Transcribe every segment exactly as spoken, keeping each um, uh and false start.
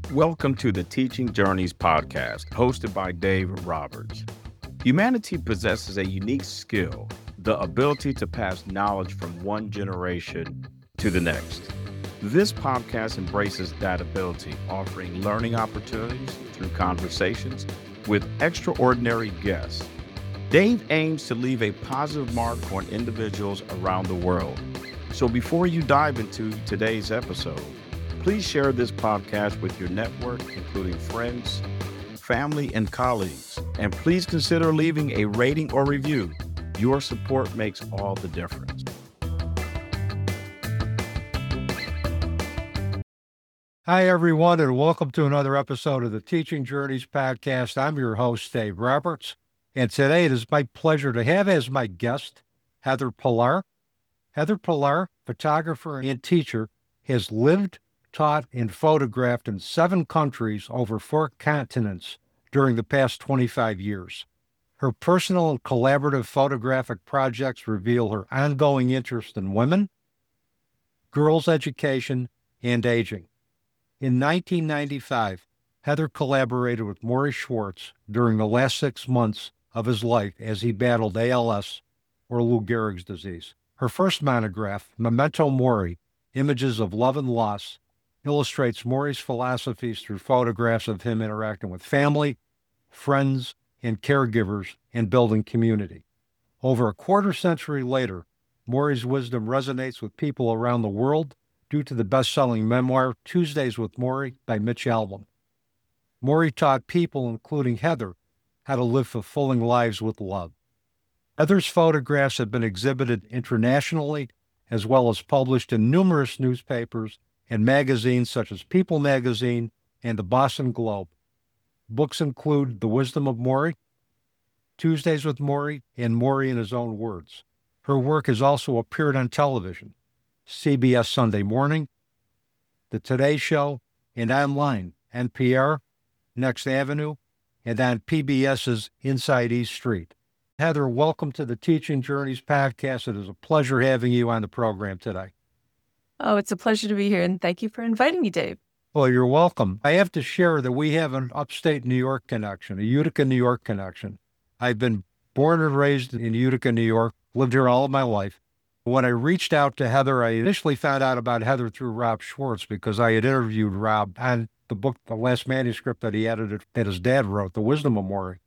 Welcome to the Teaching Journeys podcast, hosted by Dave Roberts. Humanity possesses a unique skill, the ability to pass knowledge from one generation to the next. This podcast embraces that ability, offering learning opportunities through conversations with extraordinary guests. Dave aims to leave a positive mark on individuals around the world. So before you dive into today's episode, please share this podcast with your network, including friends, family, and colleagues. And please consider leaving a rating or review. Your support makes all the difference. Hi, everyone, and welcome to another episode of the Teaching Journeys podcast. I'm your host, Dave Roberts, and today it is my pleasure to have as my guest Heather Pillar. Heather Pillar, photographer and teacher, has lived, taught, and photographed in seven countries over four continents during the past twenty-five years. Her personal and collaborative photographic projects reveal her ongoing interest in women, girls' education, and aging. In nineteen ninety-five, Heather collaborated with Morrie Schwartz during the last six months of his life as he battled A L S, or Lou Gehrig's disease. Her first monograph, Memento Mori, Images of Love and Loss, illustrates Morrie's philosophies through photographs of him interacting with family, friends, and caregivers and building community. Over a quarter century later, Morrie's wisdom resonates with people around the world due to the best-selling memoir Tuesdays with Morrie by Mitch Albom. Morrie taught people, including Heather, how to live fulfilling lives with love. Heather's photographs have been exhibited internationally, as well as published in numerous newspapers and magazines such as People magazine and the Boston Globe. Books include The Wisdom of Morrie, Tuesdays with Morrie, and Morrie in His Own Words. Her work has also appeared on television, C B S Sunday Morning, The Today Show, and online, N P R, Next Avenue, and on PBS's Inside East Street. Heather, welcome to the Teaching Journeys podcast. It is a pleasure having you on the program today. Oh, it's a pleasure to be here, and thank you for inviting me, Dave. Well, you're welcome. I have to share that we have an upstate New York connection, a Utica, New York connection. I've been born and raised in Utica, New York, lived here all of my life. When I reached out to Heather, I initially found out about Heather through Rob Schwartz because I had interviewed Rob on the book, the last manuscript that he edited that his dad wrote, The Wisdom of Morrie.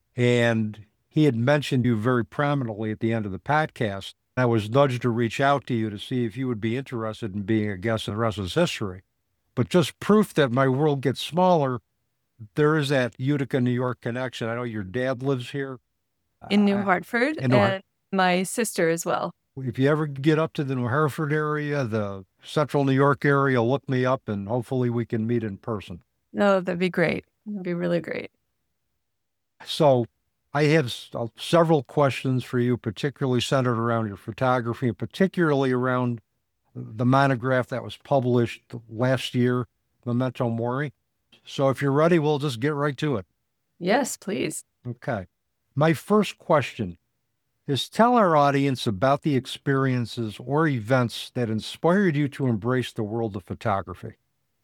And he had mentioned you very prominently at the end of the podcast. I was nudged to reach out to you to see if you would be interested in being a guest, and the rest is history. But just proof that my world gets smaller, there is that Utica, New York connection. I know your dad lives here. In New Hartford, in New and Hart- my sister as well. If you ever get up to the New Hartford area, the central New York area, look me up and hopefully we can meet in person. No, that'd be great. That'd be really great. So I have s- uh, several questions for you, particularly centered around your photography and particularly around the monograph that was published last year, Memento Mori. So if you're ready, we'll just get right to it. Yes, please. Okay. My first question is, tell our audience about the experiences or events that inspired you to embrace the world of photography.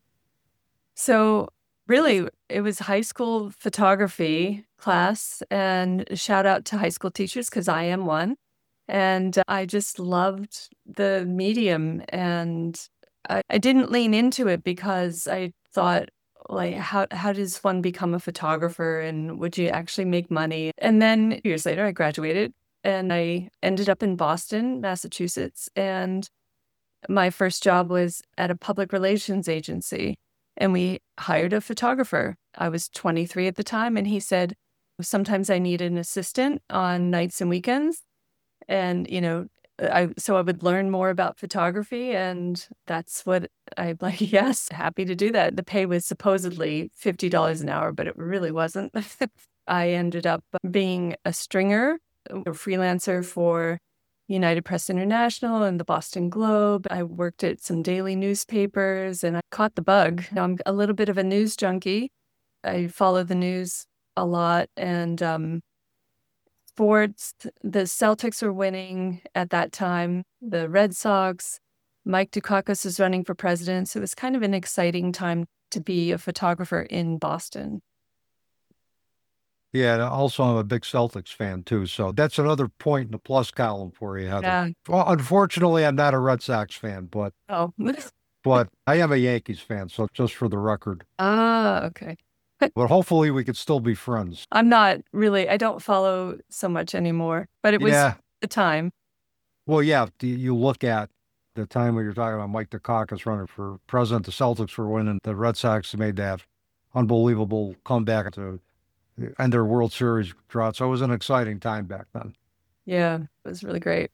So really, it was high school photography class, and shout out to high school teachers because I am one. And I just loved the medium, and I, I didn't lean into it because I thought, like, how how does one become a photographer, and would you actually make money? And then years later, I graduated, and I ended up in Boston, Massachusetts, and my first job was at a public relations agency, and we hired a photographer. I was twenty-three at the time, and he said, sometimes I need an assistant on nights and weekends. And, you know, I so I would learn more about photography, and that's what I'm like, yes, happy to do that. The pay was supposedly fifty dollars an hour, but it really wasn't. I ended up being a stringer, a freelancer for United Press International and the Boston Globe. I worked at some daily newspapers, and I caught the bug. Now, I'm a little bit of a news junkie. I follow the news a lot, and um, sports, the Celtics were winning at that time, the Red Sox. Mike Dukakis was running for president, so it was kind of an exciting time to be a photographer in Boston. Yeah, and also I'm a big Celtics fan too, so that's another point in the plus column for you, Heather. Yeah. Well, unfortunately, I'm not a Red Sox fan, but Oh. but I am a Yankees fan, so just for the record. Ah, okay. But hopefully we could still be friends. I'm not really, I don't follow so much anymore, but it was Yeah. the time. Well, yeah, do you look at the time when you're talking about Mike Dukakis running for president, the Celtics were winning, the Red Sox made that unbelievable comeback to end their World Series drought. So it was an exciting time back then. Yeah, it was really great.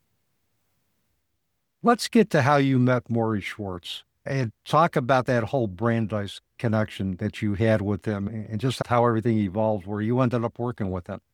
Let's get to how you met Morrie Schwartz and talk about that whole Brandeis connection that you had with him and just how everything evolved where you ended up working with him.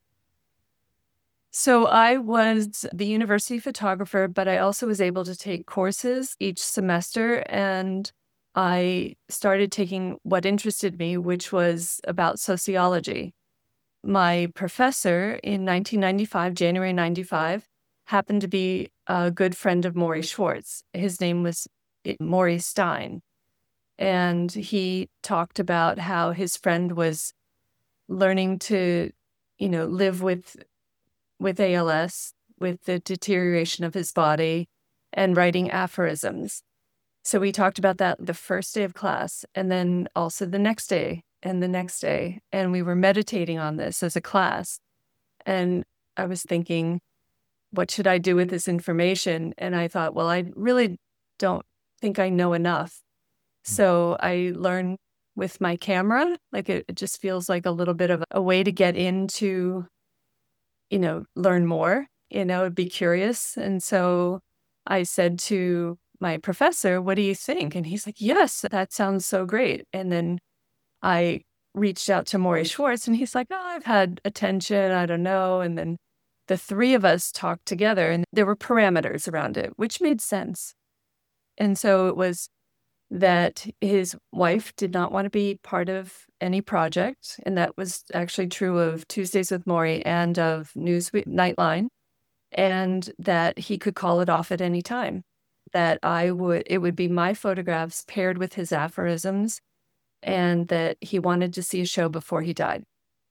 So I was the university photographer, but I also was able to take courses each semester, and I started taking what interested me, which was about sociology. My professor in nineteen ninety-five, January ninety-five, happened to be a good friend of Morrie Schwartz. His name was Morrie Stein. And he talked about how his friend was learning to, you know, live with with A L S, with the deterioration of his body, and writing aphorisms. So we talked about that the first day of class, and then also the next day, and the next day. And we were meditating on this as a class. And I was thinking, what should I do with this information? And I thought, well, I really don't think I know enough. So I learned with my camera, like it, it just feels like a little bit of a way to get into, you know, learn more, you know, be curious. And so I said to my professor, what do you think? And he's like, yes, that sounds so great. And then I reached out to Morrie Schwartz, and he's like, oh, I've had attention, I don't know. And then the three of us talked together, and there were parameters around it, which made sense. And so it was that his wife did not want to be part of any project. And that was actually true of Tuesdays with Morrie and of Newsweek Nightline. And that he could call it off at any time. That I would, it would be my photographs paired with his aphorisms, and that he wanted to see a show before he died.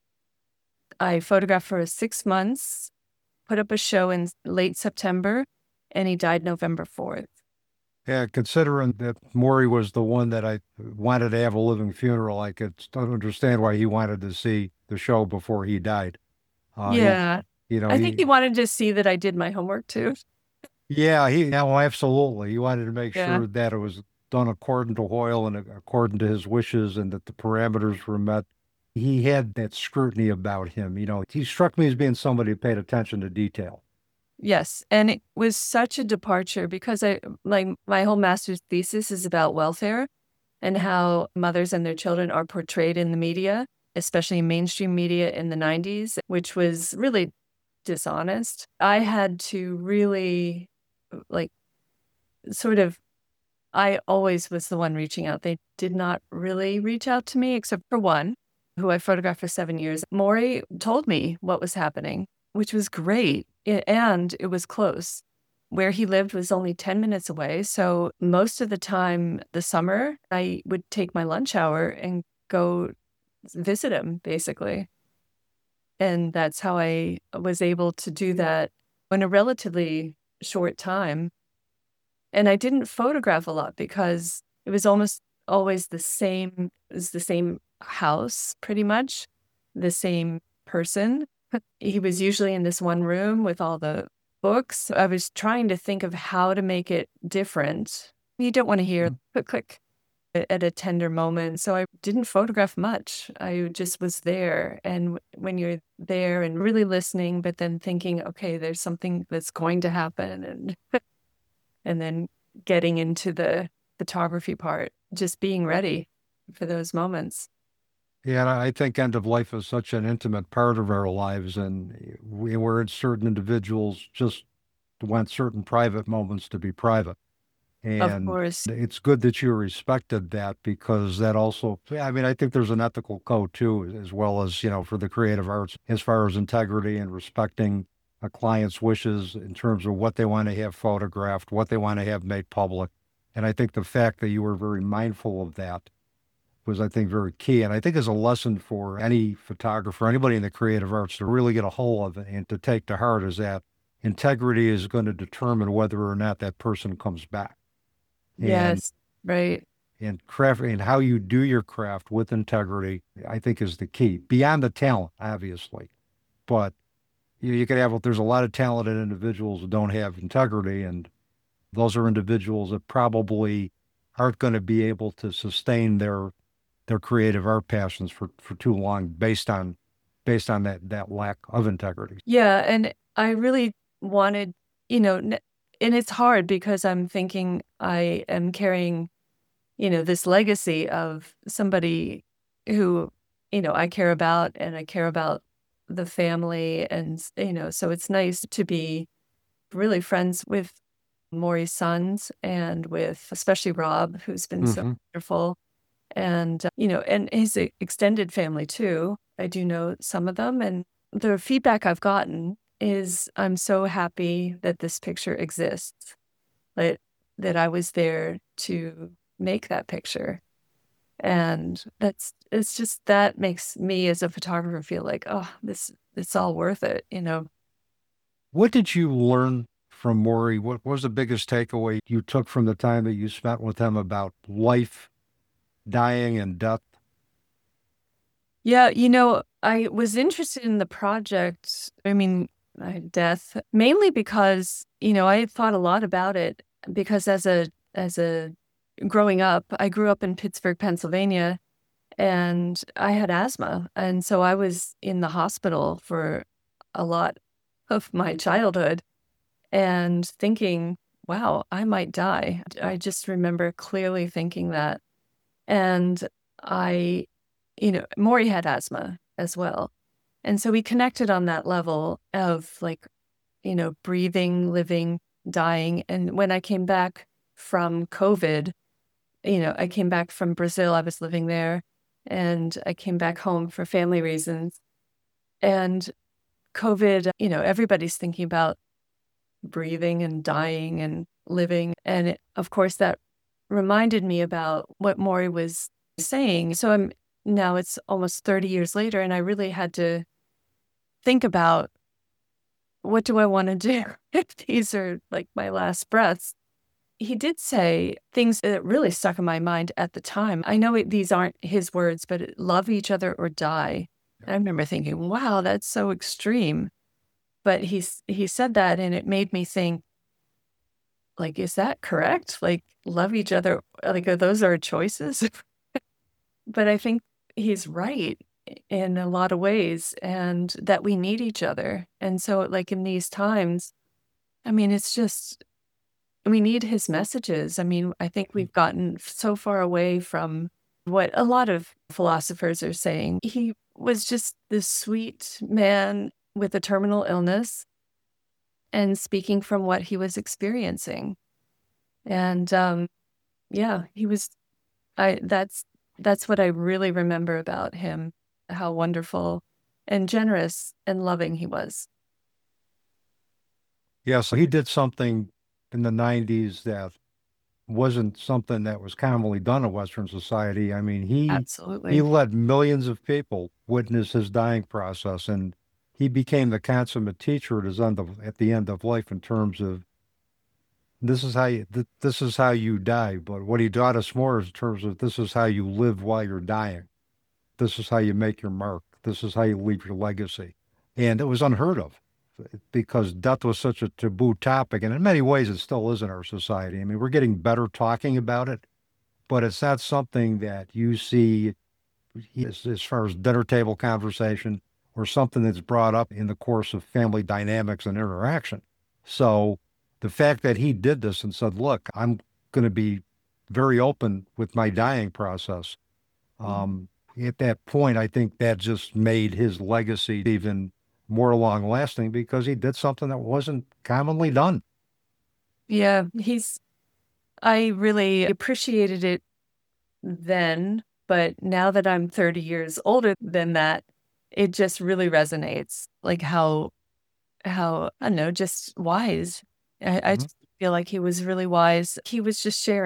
I photographed for six months, put up a show in late September, and he died November fourth. Yeah, considering that Morrie was the one that I wanted to have a living funeral, I could understand why he wanted to see the show before he died. Uh, yeah. He, you know, I think he, he wanted to see that I did my homework too. Yeah, he, yeah, well, absolutely. He wanted to make Yeah. sure that it was done according to Hoyle and according to his wishes and that the parameters were met. He had that scrutiny about him. You know, he struck me as being somebody who paid attention to detail. Yes. And it was such a departure because I, like, my whole master's thesis is about welfare and how mothers and their children are portrayed in the media, especially mainstream media in the nineties, which was really dishonest. I had to really, like, sort of, I always was the one reaching out. They did not really reach out to me, except for one, who I photographed for seven years. Morrie told me what was happening, which was great. And it was close. Where he lived was only ten minutes away. So most of the time, the summer, I would take my lunch hour and go visit him, basically. And that's how I was able to do that in a relatively short time. And I didn't photograph a lot because it was almost always the same, it was the same house, pretty much, the same person. He was usually in this one room with all the books. I was trying to think of how to make it different. You don't want to hear click, click at a tender moment. So I didn't photograph much. I just was there. And when you're there and really listening, but then thinking, okay, there's something that's going to happen. And and then getting into the photography part, just being ready for those moments. Yeah, and I think end of life is such an intimate part of our lives, and we were certain individuals just want certain private moments to be private. Of And course. it's good that you respected that because that also, I mean, I think there's an ethical code too, as well as, you know, for the creative arts, as far as integrity and respecting a client's wishes in terms of what they want to have photographed, what they want to have made public. And I think the fact that you were very mindful of that was, I think, very key. And I think is a lesson for any photographer, anybody in the creative arts to really get a hold of it and to take to heart is that integrity is going to determine whether or not that person comes back. And Yes, right. and craft and how you do your craft with integrity, I think is the key. Beyond the talent, obviously. But you, you could have, there's a lot of talented individuals who don't have integrity, and those are individuals that probably aren't going to be able to sustain their their creative art passions for, for too long based on based on that that lack of integrity. Yeah, and I really wanted, you know, n- and it's hard because I'm thinking I am carrying, you know, this legacy of somebody who, you know, I care about and I care about the family. And, you know, so it's nice to be really friends with Maury's sons and with especially Rob, who's been so hmm wonderful. And, uh, you know, and his e- extended family too. I do know some of them. And the feedback I've gotten is I'm so happy that this picture exists, that, that I was there to make that picture. And that's, it's just, that makes me as a photographer feel like, oh, this, it's all worth it, you know? What did you learn from Maury? What was the biggest takeaway you took from the time that you spent with him about life, dying, and death? Yeah, you know, I was interested in the project, I mean, uh, death, mainly because, you know, I had thought a lot about it because as a, as a, growing up, I grew up in Pittsburgh, Pennsylvania, and I had asthma. And so I was in the hospital for a lot of my childhood and thinking, wow, I might die. I just remember clearly thinking that. And I, you know, Maury had asthma as well. And so we connected on that level of like, you know, breathing, living, dying. And when I came back from COVID, you know, I came back from Brazil, I was living there, and I came back home for family reasons. And COVID, you know, everybody's thinking about breathing and dying and living. And it, of course, that reminded me about what Maury was saying. So I'm now it's almost thirty years later, and I really had to think about what do I want to do if these are like my last breaths. He did say things that really stuck in my mind at the time. I know it, these aren't his words, but love each other or die. And I remember thinking, wow, that's so extreme. But he, he said that and it made me think, like, is that correct? Like, love each other, like, are those our choices? But I think he's right in a lot of ways and that we need each other. And so, like, in these times, I mean, it's just, we need his messages. I mean, I think we've gotten so far away from what a lot of philosophers are saying. He was just this sweet man with a terminal illness and speaking from what he was experiencing. And um, yeah, he was, I, that's, that's what I really remember about him, how wonderful and generous and loving he was. Yeah, so he did something in the nineties that wasn't something that was commonly done in Western society. I mean, he he Absolutely. let millions of people witness his dying process, and he became the consummate teacher at his end of, at the end of life in terms of this is how you th this is how you die. But what he taught us more is in terms of this is how you live while you're dying. This is how you make your mark. This is how you leave your legacy. And it was unheard of because death was such a taboo topic. And in many ways, it still is in our society. I mean, we're getting better talking about it, but it's not something that you see as, as far as dinner table conversation or something that's brought up in the course of family dynamics and interaction. So the fact that he did this and said, look, I'm going to be very open with my dying process. Um, at that point, I think that just made his legacy even more long lasting because he did something that wasn't commonly done. Yeah, he's, I really appreciated it then, but now that I'm thirty years older than that, it just really resonates. Like how, how, I don't know, just wise. I, I Mhm. just feel like he was really wise. He was just sharing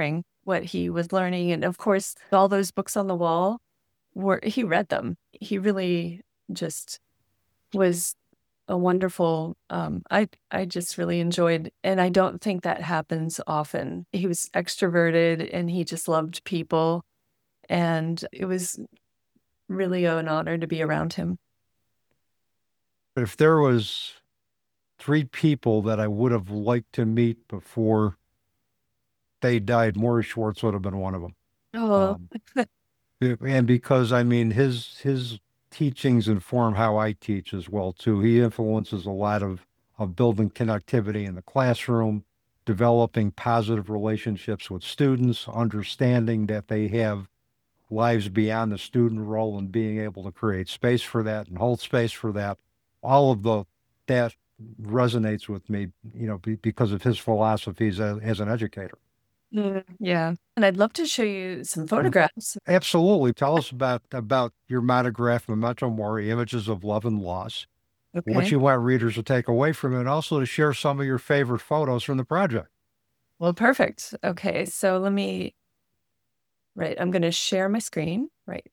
what he was learning. And of course, all those books on the wall were, he read them. He really just was a wonderful, um, I, I just really enjoyed, and I don't think that happens often. He was extroverted and he just loved people. And it was really an honor to be around him. But if there was three people that I would have liked to meet before they died, Morrie Schwartz would have been one of them. Oh, Um, and because, I mean, his his teachings inform how I teach as well, too. He influences a lot of, of building connectivity in the classroom, developing positive relationships with students, understanding that they have lives beyond the student role and being able to create space for that and hold space for that. All of the that resonates with me, you know, be, because of his philosophies as, as an educator. mm, yeah. And I'd love to show you some photographs. Absolutely. Tell us about about your monograph, Memento Mori, Images of Love and Loss, what Okay. you want readers to take away from it, and also to share some of your favorite photos from the project. Well, perfect. Okay. So let me, right, I'm going to share my screen. Right.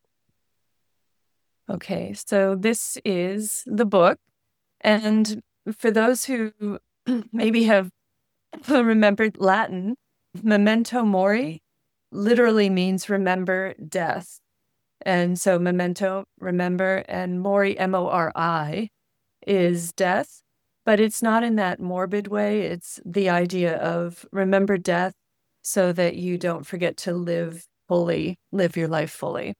Okay. So this is the book. And for those who maybe have remembered Latin, Memento Mori literally means remember death. And so memento, remember, and mori, M O R I, is death. But it's not in that morbid way. It's the idea of remember death so that you don't forget to live fully, live your life fully.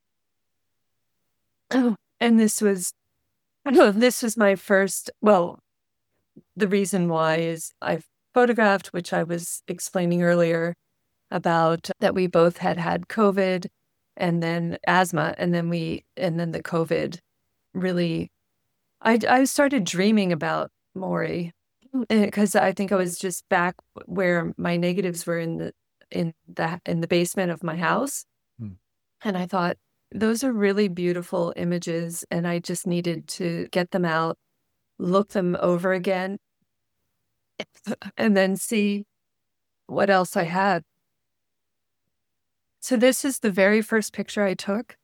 Oh, and this was, this was my first, well, the reason why is I've photographed, which I was explaining earlier about that we both had had COVID and then asthma, and then we, and then the COVID really, I, I started dreaming about Maury because I think I was just back where my negatives were in the, in the, in the basement of my house. Hmm. And I thought, those are really beautiful images, and I just needed to get them out, look them over again, and then see what else I had. So this is the very first picture I took.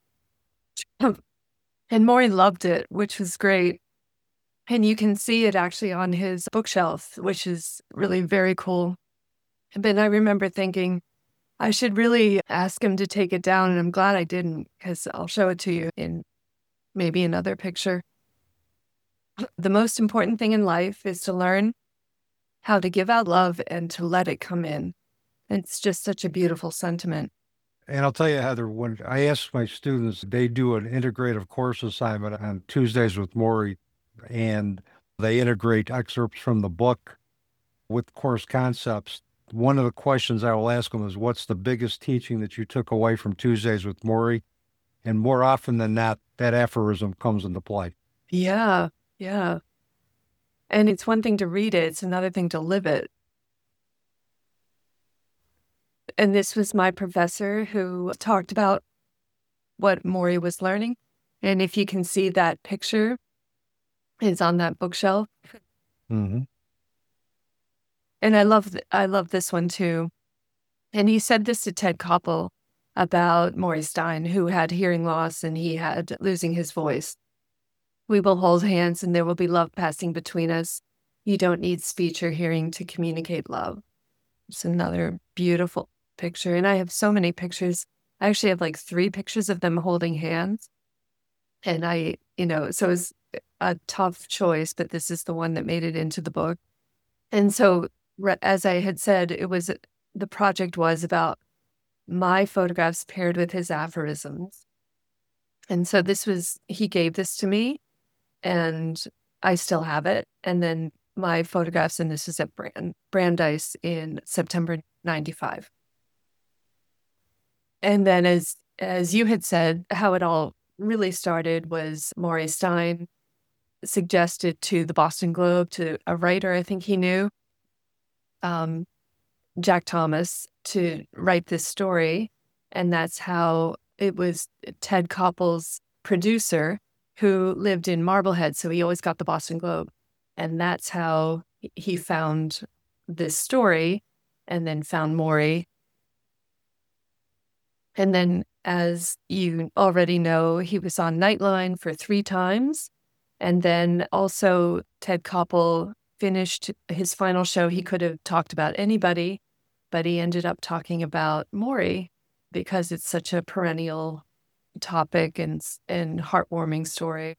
And Maury loved it, which was great. And you can see it actually on his bookshelf, which is really very cool. But I remember thinking, I should really ask him to take it down, and I'm glad I didn't, because I'll show it to you in maybe another picture. The most important thing in life is to learn how to give out love and to let it come in. It's just such a beautiful sentiment. And I'll tell you, Heather, when I ask my students, they do an integrative course assignment on Tuesdays with Maury, and they integrate excerpts from the book with course concepts. One of the questions I will ask them is, what's the biggest teaching that you took away from Tuesdays with Maury? And more often than not, that aphorism comes into play. Yeah, yeah. And it's one thing to read it, it's another thing to live it. And this was my professor who talked about what Maury was learning. And if you can see that picture, it's on that bookshelf. Mm-hmm. And I love th- I love this one too. And he said this to Ted Koppel about Maury Stein, who had hearing loss and he had losing his voice. We will hold hands and there will be love passing between us. You don't need speech or hearing to communicate love. It's another beautiful picture. And I have so many pictures. I actually have like three pictures of them holding hands. And I, you know, so it was a tough choice, but this is the one that made it into the book. And so, as I had said, it was, the project was about my photographs paired with his aphorisms. And so this was, he gave this to me and I still have it. And then my photographs, and this is at Brand, Brandeis in September ninety-five. And then as, as you had said, how it all really started was Maury Stein suggested to the Boston Globe, to a writer I think he knew, um, Jack Thomas, to write this story. And that's how it was Ted Koppel's producer who lived in Marblehead, so he always got the Boston Globe. And that's how he found this story and then found Maury. And then, as you already know, he was on Nightline for three times. And then also Ted Koppel finished his final show. He could have talked about anybody, but he ended up talking about Maury because it's such a perennial topic and, and heartwarming story.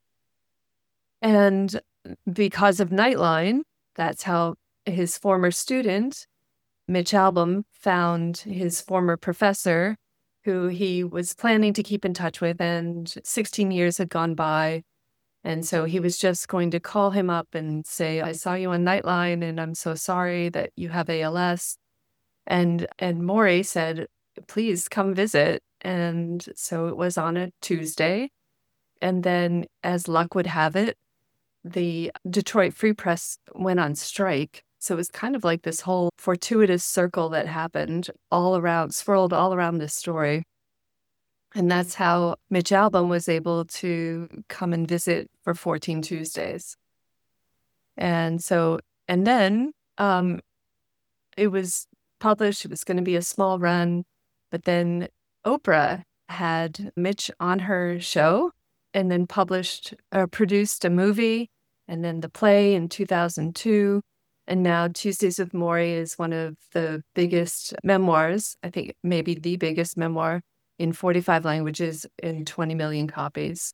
And because of Nightline, that's how his former student, Mitch Albom, found his former professor, who he was planning to keep in touch with, and sixteen years had gone by. And so he was just going to call him up and say, I saw you on Nightline, and I'm so sorry that you have A L S. And, and Maury said, please come visit. And so it was on a Tuesday. And then, as luck would have it, the Detroit Free Press went on strike. So it was kind of like this whole fortuitous circle that happened all around, swirled all around this story. And that's how Mitch Albom was able to come and visit for fourteen Tuesdays. And so, and then um, it was published, it was going to be a small run, but then Oprah had Mitch on her show and then published or produced a movie and then the play in two thousand two. And now Tuesdays with Maury is one of the biggest memoirs, I think maybe the biggest memoir in forty-five languages in twenty million copies.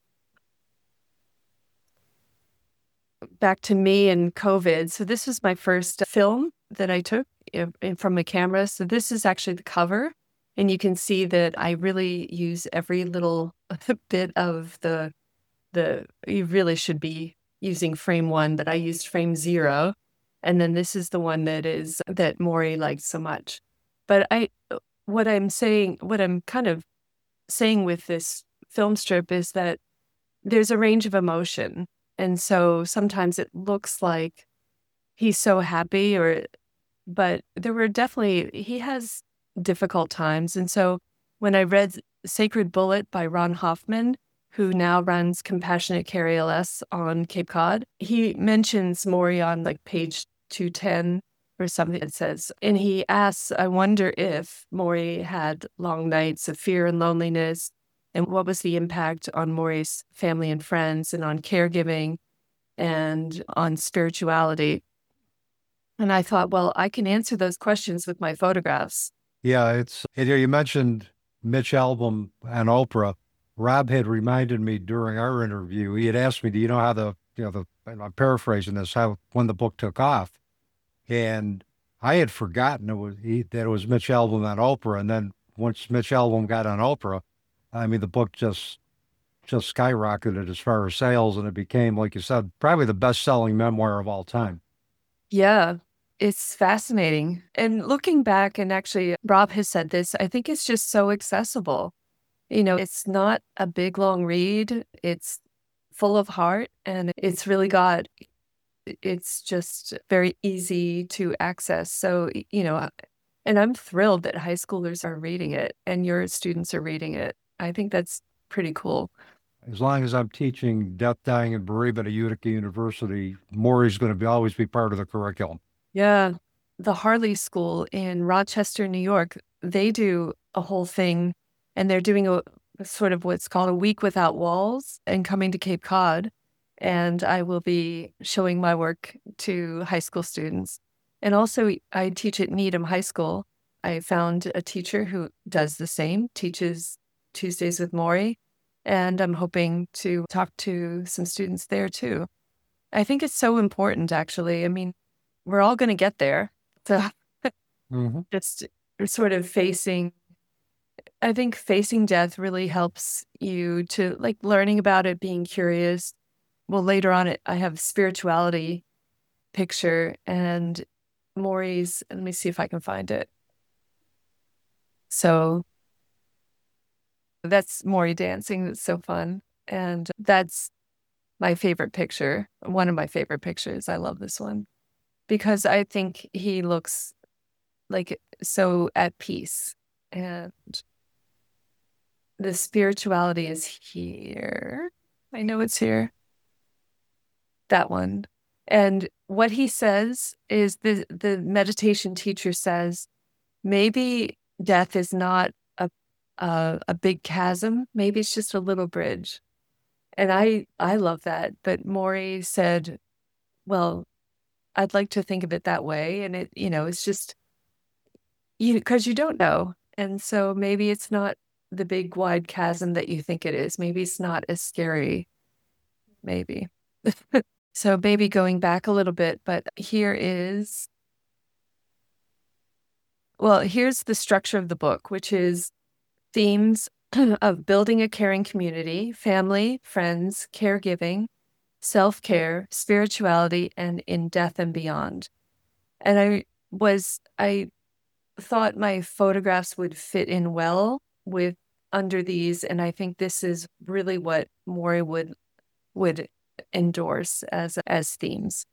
Back to me and COVID. So this was my first film that I took from a camera. So this is actually the cover. And you can see that I really use every little bit of the, the, you really should be using frame one, but I used frame zero. And then this is the one that is, that Maury liked so much. But I, what I'm saying, what I'm kind of saying with this film strip is that there's a range of emotion. And so sometimes it looks like he's so happy, or, but there were definitely, he has difficult times. And so when I read Sacred Bullet by Ron Hoffman, who now runs Compassionate Care A L S on Cape Cod, he mentions Maury on like page two ten or something that says, and he asks, I wonder if Maury had long nights of fear and loneliness, and what was the impact on Maury's family and friends and on caregiving and on spirituality. And I thought, well, I can answer those questions with my photographs. Yeah, it's, you mentioned Mitch Albom and Oprah. Rob had reminded me during our interview, he had asked me, do you know how the, you know, the, and I'm paraphrasing this, how, when the book took off. And I had forgotten it was, he, that it was Mitch Albom and Oprah. And then once Mitch Albom got on Oprah, I mean, the book just, just skyrocketed as far as sales. And it became, like you said, probably the best-selling memoir of all time. Yeah, it's fascinating. And looking back, and actually Rob has said this, I think it's just so accessible. You know, it's not a big, long read. It's full of heart, and it's really got, it's just very easy to access. So, you know, and I'm thrilled that high schoolers are reading it and your students are reading it. I think that's pretty cool. As long as I'm teaching Death, Dying, and Bereavement at Utica University, Maury's going to be, always be part of the curriculum. Yeah. The Harley School in Rochester, New York, they do a whole thing, and they're doing a sort of what's called a week without walls and coming to Cape Cod. And I will be showing my work to high school students. And also I teach at Needham High School. I found a teacher who does the same, teaches Tuesdays with Maury. And I'm hoping to talk to some students there too. I think it's so important, actually. I mean, we're all going to get there. So mm-hmm. Just sort of facing, I think facing death really helps you to, like, learning about it, being curious. Well, later on, it, I have spirituality picture and Maury's, let me see if I can find it. So that's Maury dancing. That's so fun. And that's my favorite picture, one of my favorite pictures. I love this one because I think he looks like so at peace. And the spirituality is here. I know it's here. That one. And what he says is the, the meditation teacher says, maybe death is not a uh, a big chasm. Maybe it's just a little bridge. And I, I love that. But Maury said, well, I'd like to think of it that way. And it, you know, it's just, you, because you don't know. And so maybe it's not the big wide chasm that you think it is. Maybe it's not as scary. Maybe. So maybe going back a little bit, but here is, well, here's the structure of the book, which is themes of building a caring community, family, friends, caregiving, self-care, spirituality, and in death and beyond. And I was, I thought my photographs would fit in well with under these. And I think this is really what Maury would, would endorse as, as themes.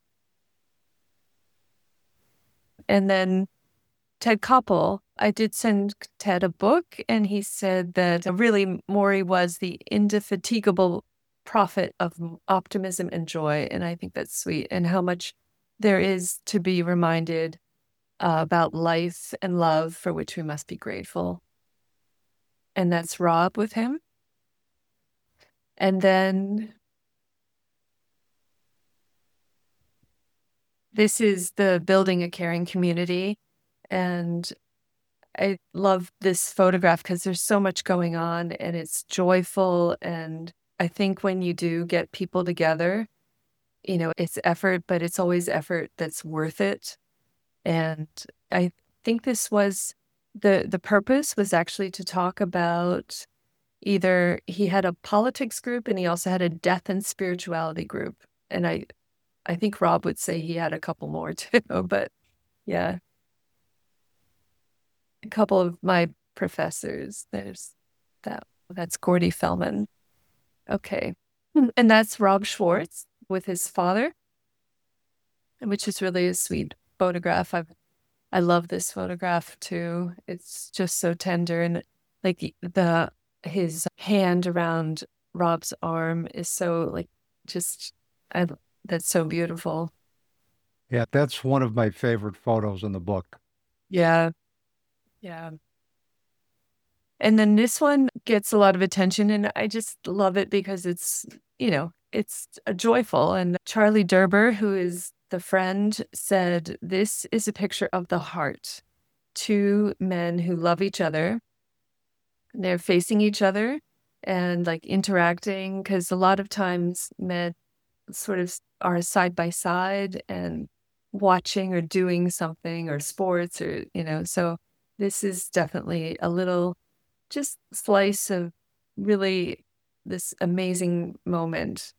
And then Ted Koppel, I did send Ted a book, and he said that really Maury was the indefatigable prophet of optimism and joy. And I think that's sweet, and how much there is to be reminded uh, about life and love for which we must be grateful. And that's Rob with him. And then this is the building a caring community. And I love this photograph because there's so much going on and it's joyful. And I think when you do get people together, you know, it's effort, but it's always effort that's worth it. And I think this was the, the purpose was actually to talk about either he had a politics group and he also had a death and spirituality group. And I, I think Rob would say he had a couple more too, but yeah. A couple of my professors. There's that. That's Gordy Fellman. Okay. And that's Rob Schwartz with his father, which is really a sweet photograph. I I love this photograph too. It's just so tender, and like the his hand around Rob's arm is so like just I that's so beautiful. Yeah, that's one of my favorite photos in the book. Yeah. Yeah. And then this one gets a lot of attention, and I just love it because it's, you know, it's joyful. And Charlie Derber, who is the friend, said, this is a picture of the heart. Two men who love each other. They're facing each other and like interacting, because a lot of times men sort of are side by side and watching or doing something or sports or, you know, so this is definitely a little just slice of really this amazing moment.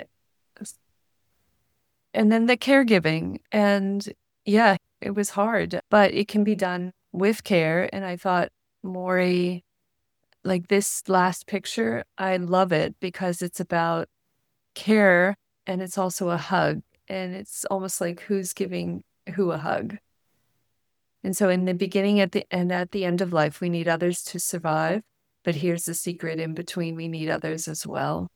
And then the caregiving. And yeah, it was hard, but it can be done with care. And I thought Maury, like this last picture, I love it because it's about care and it's also a hug. And it's almost like who's giving who a hug. And so in the beginning at the and at the end of life, we need others to survive. But here's the secret: in between, we need others as well.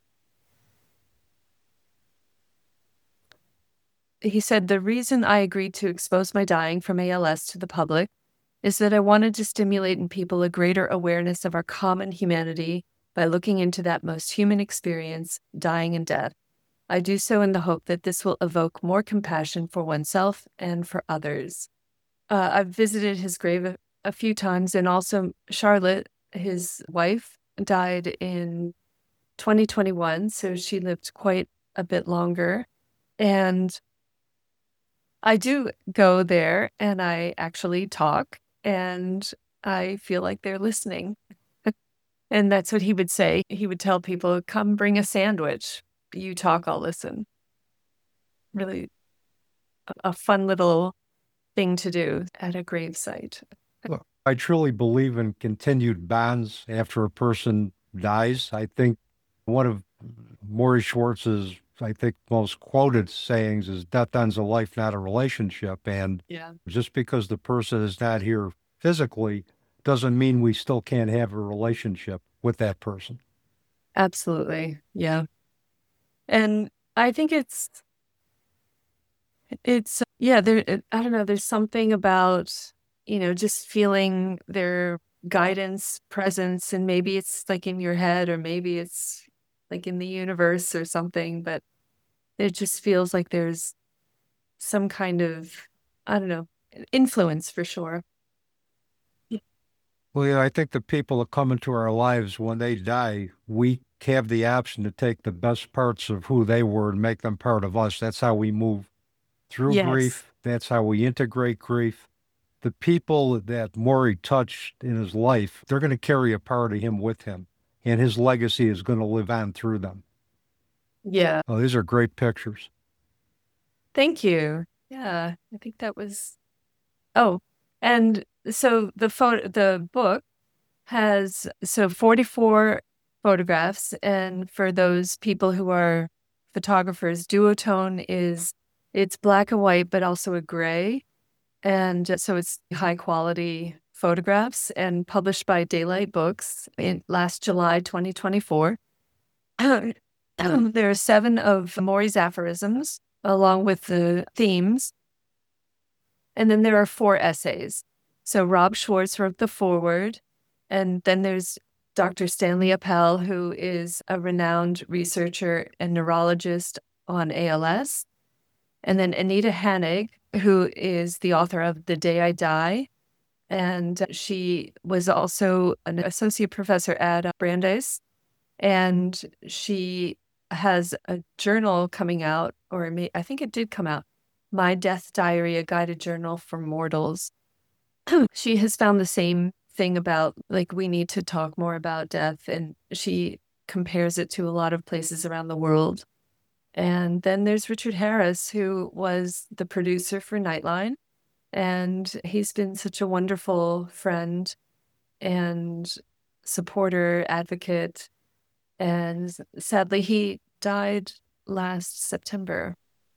He said, the reason I agreed to expose my dying from A L S to the public is that I wanted to stimulate in people a greater awareness of our common humanity by looking into that most human experience, dying and death. I do so in the hope that this will evoke more compassion for oneself and for others. Uh, I've visited his grave a, a few times, and also Charlotte, his wife, died in twenty twenty-one, so she lived quite a bit longer. And I do go there and I actually talk, and I feel like they're listening. And that's what he would say. He would tell people, come bring a sandwich. You talk, I'll listen. Really a, a fun little thing to do at a gravesite. Look, I truly believe in continued bonds after a person dies. I think one of Maury Schwartz's, I think, most quoted sayings is death ends a life, not a relationship. And yeah. just because the person is not here physically doesn't mean we still can't have a relationship with that person. Absolutely. Yeah. And I think it's, it's, yeah, there, I don't know, there's something about, you know, just feeling their guidance, presence, and maybe it's like in your head or maybe it's like in the universe or something, but it just feels like there's some kind of, I don't know, influence for sure. Well, yeah, I think the people that come into our lives when they die, we have the option to take the best parts of who they were and make them part of us. That's how we move through Yes. grief. That's how we integrate grief. The people that Maury touched in his life, they're going to carry a part of him with him, and his legacy is going to live on through them. Yeah. Oh, these are great pictures. Thank you. Yeah. I think that was, oh, and so the photo, the book has, so forty-four photographs. And for those people who are photographers, duotone is, it's black and white, but also a gray. And so it's high quality photographs and published by Daylight Books in last July, twenty twenty-four. There are seven of Maury's aphorisms along with the themes. And then there are four essays. So Rob Schwartz wrote the foreword. And then there's Doctor Stanley Appel, who is a renowned researcher and neurologist on A L S. And then Anita Hanig, who is the author of The Day I Die. And she was also an associate professor at Brandeis. And she has a journal coming out, or may, I think it did come out, My Death Diary, a guided journal for mortals. She has found the same thing about, like, we need to talk more about death. And she compares it to a lot of places around the world. And then there's Richard Harris, who was the producer for Nightline. And he's been such a wonderful friend and supporter, advocate. And sadly, he died last September.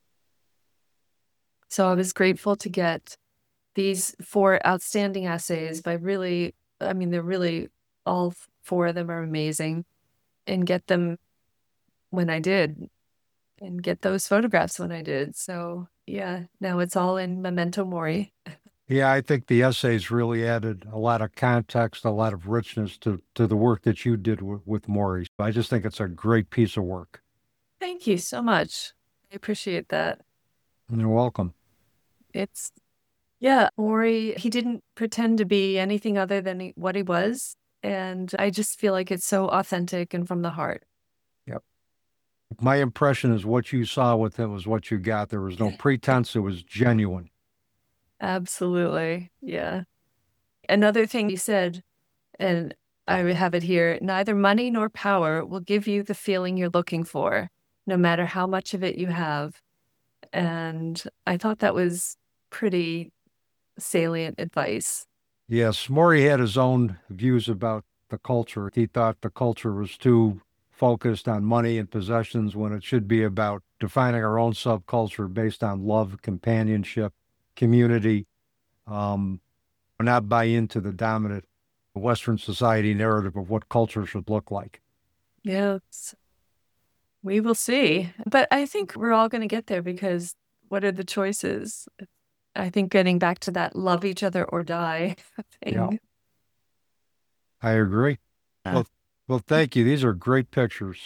So I was grateful to get these four outstanding essays by really, I mean, they're really, all four of them are amazing, and get them when I did, and get those photographs when I did. So yeah, now it's all in Memento Mori. Yeah, I think the essays really added a lot of context, a lot of richness to, to the work that you did w- with Maury. I just think it's a great piece of work. Thank you so much. I appreciate that. You're welcome. It's, yeah, Maury, he didn't pretend to be anything other than he, what he was. And I just feel like it's so authentic and from the heart. Yep. My impression is what you saw with him was what you got. There was no pretense. It was genuine. Absolutely. Yeah. Another thing he said, and I have it here, neither money nor power will give you the feeling you're looking for, no matter how much of it you have. And I thought that was pretty salient advice. Yes, Maury had his own views about the culture. He thought the culture was too focused on money and possessions when it should be about defining our own subculture based on love, companionship, community, um, not buy into the dominant Western society narrative of what culture should look like. Yes, we will see. But I think we're all going to get there, because what are the choices? I think getting back to that love each other or die thing. Yeah, I agree. Well, well, thank you. These are great pictures.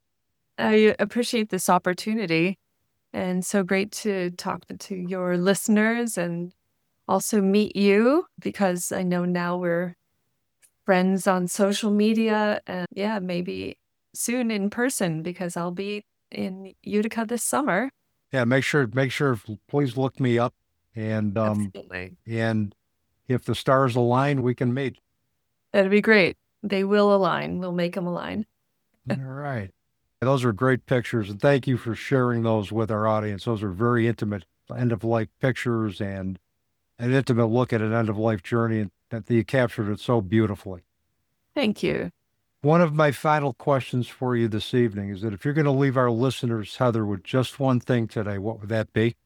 I appreciate this opportunity, and so great to talk to your listeners and also meet you, because I know now we're friends on social media, and yeah, maybe soon in person, because I'll be in Utica this summer. Yeah, make sure, make sure, please look me up, and um, Absolutely. and if the stars align, we can meet. That'd be great. They will align. We'll make them align. All right. Those are great pictures, and thank you for sharing those with our audience. Those are very intimate end-of-life pictures and an intimate look at an end-of-life journey, and that you captured it so beautifully. Thank you. One of my final questions for you this evening is that if you're going to leave our listeners, Heather, with just one thing today, what would that be?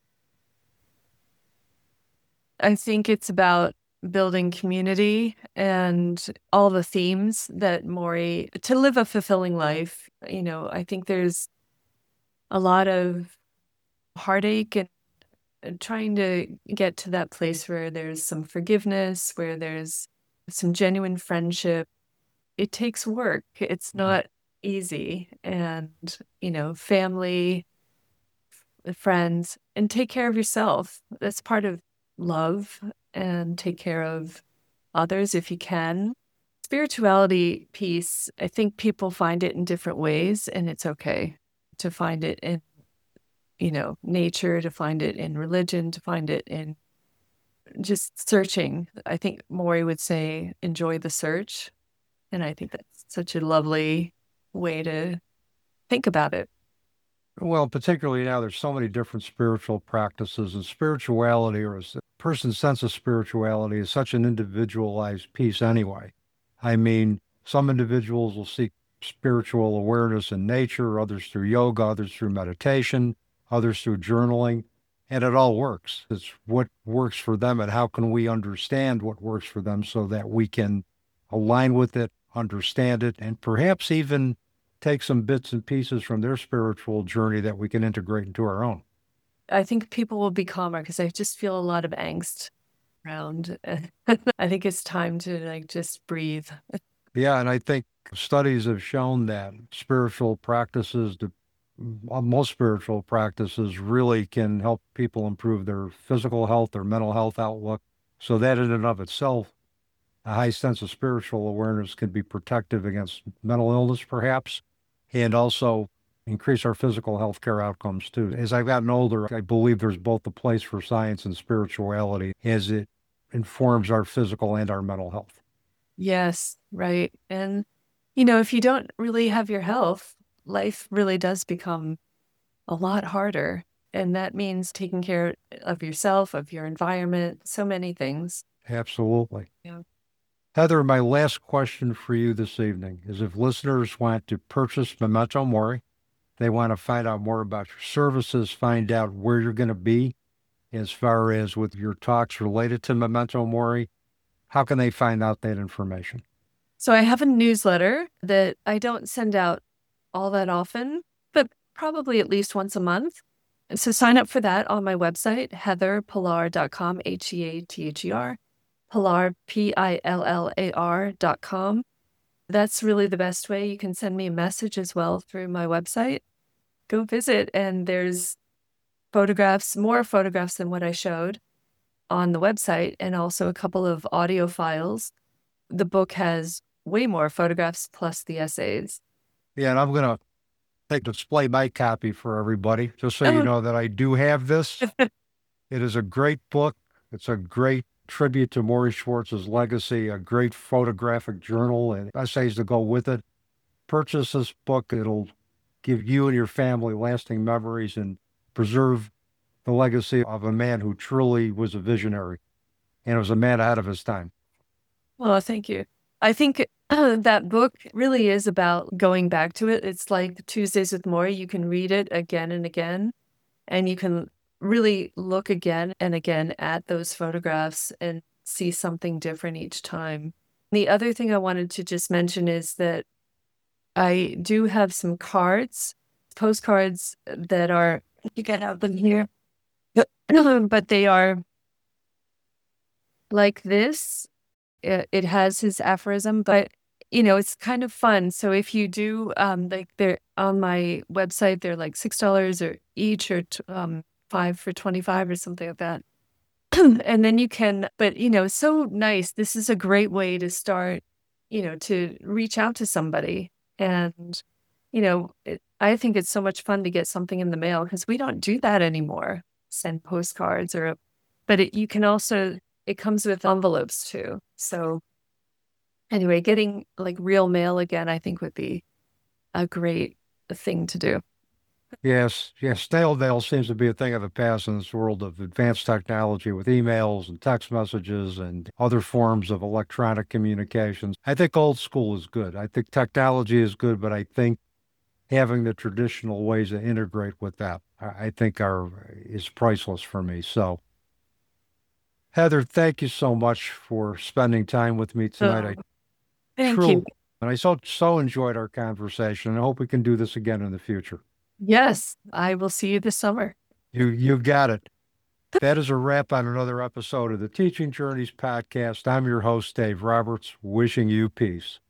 I think it's about building community and all the themes that Maury, to live a fulfilling life. You know, I think there's a lot of heartache and, and trying to get to that place where there's some forgiveness, where there's some genuine friendship. It takes work. It's not easy. And, you know, family, friends, and take care of yourself. That's part of love, and take care of others if you can. Spirituality piece, I think people find it in different ways, and it's okay to find it in, you know, nature, to find it in religion, to find it in just searching. I think Morrie would say, enjoy the search. And I think that's such a lovely way to think about it. Well, particularly now, there's so many different spiritual practices, and spirituality, or a person's sense of spirituality, is such an individualized piece anyway. I mean, some individuals will seek spiritual awareness in nature, others through yoga, others through meditation, others through journaling, and it all works. It's what works for them, and how can we understand what works for them so that we can align with it, understand it, and perhaps even take some bits and pieces from their spiritual journey that we can integrate into our own. I think people will be calmer, because I just feel a lot of angst around. I think it's time to like just breathe. Yeah, and I think studies have shown that spiritual practices, the, most spiritual practices really can help people improve their physical health, their mental health outlook. So that in and of itself, a high sense of spiritual awareness can be protective against mental illness, perhaps, and also increase our physical health care outcomes too. As I've gotten older, I believe there's both a place for science and spirituality as it informs our physical and our mental health. Yes, right. And, you know, if you don't really have your health, life really does become a lot harder. And that means taking care of yourself, of your environment, so many things. Absolutely. Yeah. Heather, my last question for you this evening is, if listeners want to purchase Memento Mori, they want to find out more about your services, find out where you're going to be as far as with your talks related to Memento Mori, how can they find out that information? So I have a newsletter that I don't send out all that often, but probably at least once a month. So sign up for that on my website, heather pillar dot com, H E A T H E R. Pillar, P I L L A R dot com. That's really the best way. You can send me a message as well through my website. Go visit, and there's photographs, more photographs than what I showed on the website, and also a couple of audio files. The book has way more photographs plus the essays. Yeah, and I'm going to take display my copy for everybody, just so you know that I do have this. It is a great book. It's a great tribute to Morrie Schwartz's legacy, a great photographic journal and essays to go with it. Purchase this book. It'll give you and your family lasting memories and preserve the legacy of a man who truly was a visionary and was a man ahead of his time. Well, thank you. I think that book really is about going back to it. It's like Tuesdays with Morrie. You can read it again and again, and you can really look again and again at those photographs and see something different each time. The other thing I wanted to just mention is that I do have some cards, postcards that are, you can have them here, but they are like this. It, it has his aphorism, but you know, it's kind of fun. So if you do, um, like they're on my website, they're like six dollars or each, or um, five for twenty-five or something like that. And then you can, but you know, so nice. This is a great way to start, you know, to reach out to somebody. And, you know, it, I think it's so much fun to get something in the mail, because we don't do that anymore. Send postcards or, but it, you can also, it comes with envelopes too. So anyway, getting like real mail again, I think would be a great thing to do. Yes, yes. Snail mail seems to be a thing of the past in this world of advanced technology with emails and text messages and other forms of electronic communications. I think old school is good. I think technology is good, but I think having the traditional ways to integrate with that, I think are is priceless for me. So, Heather, thank you so much for spending time with me tonight. Oh, I thank truly, you. And I so so enjoyed our conversation. I hope we can do this again in the future. Yes, I will see you this summer. You you got it. That is a wrap on another episode of the Teaching Journeys podcast. I'm your host, Dave Roberts, wishing you peace.